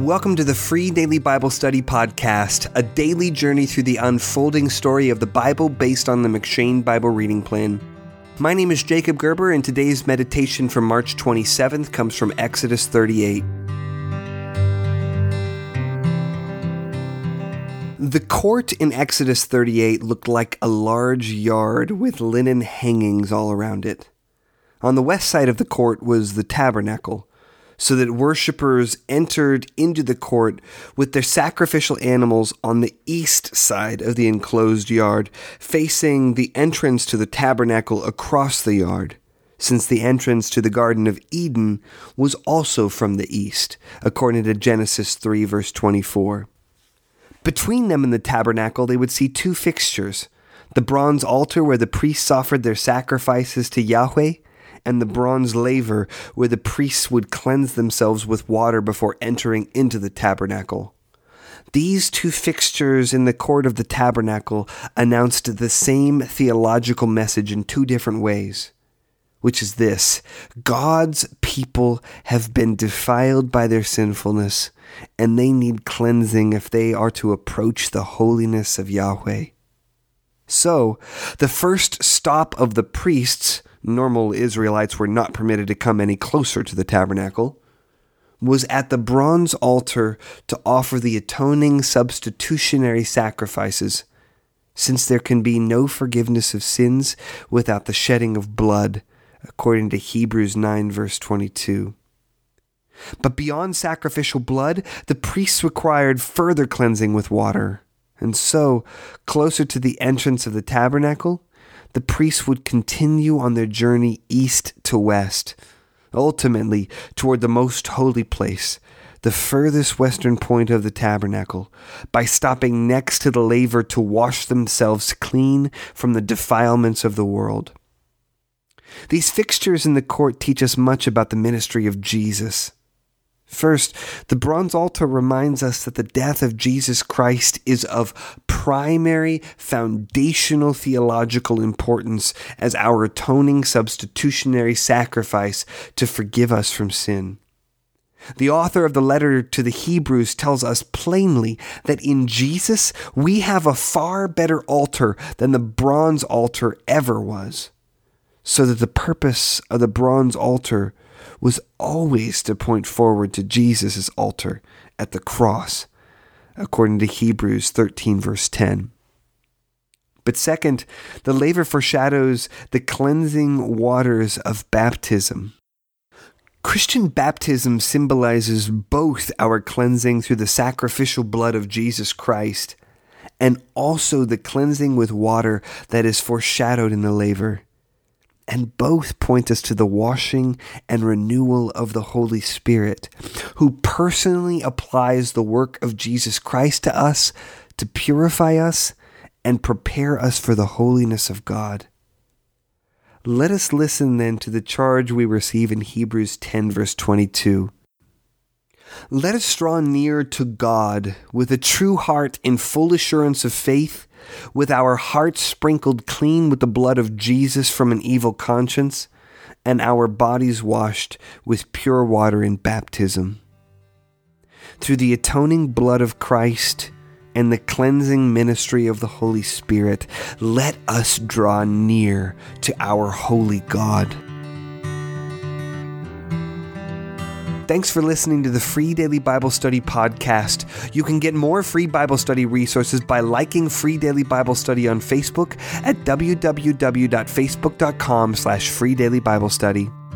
Welcome to the Free Daily Bible Study Podcast, a daily journey through the unfolding story of the Bible based on the M'Cheyne Bible Reading Plan. My name is Jacob Gerber, and today's meditation from March 27th comes from Exodus 38. The court in Exodus 38 looked like a large yard with linen hangings all around it. On the west side of the court was the tabernacle, so that worshipers entered into the court with their sacrificial animals on the east side of the enclosed yard, facing the entrance to the tabernacle across the yard, since the entrance to the Garden of Eden was also from the east, according to Genesis 3, verse 24. Between them and the tabernacle, they would see two fixtures, the bronze altar where the priests offered their sacrifices to Yahweh, and the bronze laver where the priests would cleanse themselves with water before entering into the tabernacle. These two fixtures in the court of the tabernacle announced the same theological message in two different ways, which is this: God's people have been defiled by their sinfulness, and they need cleansing if they are to approach the holiness of Yahweh. So, the first stop of the priests, normal Israelites were not permitted to come any closer to the tabernacle, was at the bronze altar to offer the atoning substitutionary sacrifices, since there can be no forgiveness of sins without the shedding of blood, according to Hebrews 9, verse 22. But beyond sacrificial blood, the priests required further cleansing with water. And so, closer to the entrance of the tabernacle, the priests would continue on their journey east to west, ultimately toward the most holy place, the furthest western point of the tabernacle, by stopping next to the laver to wash themselves clean from the defilements of the world. These fixtures in the court teach us much about the ministry of Jesus. First, the bronze altar reminds us that the death of Jesus Christ is of primary, foundational theological importance as our atoning substitutionary sacrifice to forgive us from sin. The author of the letter to the Hebrews tells us plainly that in Jesus we have a far better altar than the bronze altar ever was, so that the purpose of the bronze altar was always to point forward to Jesus' altar at the cross, according to Hebrews 13, verse 10. But second, the laver foreshadows the cleansing waters of baptism. Christian baptism symbolizes both our cleansing through the sacrificial blood of Jesus Christ and also the cleansing with water that is foreshadowed in the laver. And both point us to the washing and renewal of the Holy Spirit, who personally applies the work of Jesus Christ to us to purify us and prepare us for the holiness of God. Let us listen then to the charge we receive in Hebrews 10, verse 22. Let us draw near to God with a true heart in full assurance of faith, with our hearts sprinkled clean with the blood of Jesus from an evil conscience, and our bodies washed with pure water in baptism. Through the atoning blood of Christ and the cleansing ministry of the Holy Spirit, let us draw near to our holy God. Thanks for listening to the Free Daily Bible Study Podcast. You can get more free Bible study resources by liking Free Daily Bible Study on Facebook at www.facebook.com/freedailybiblestudy.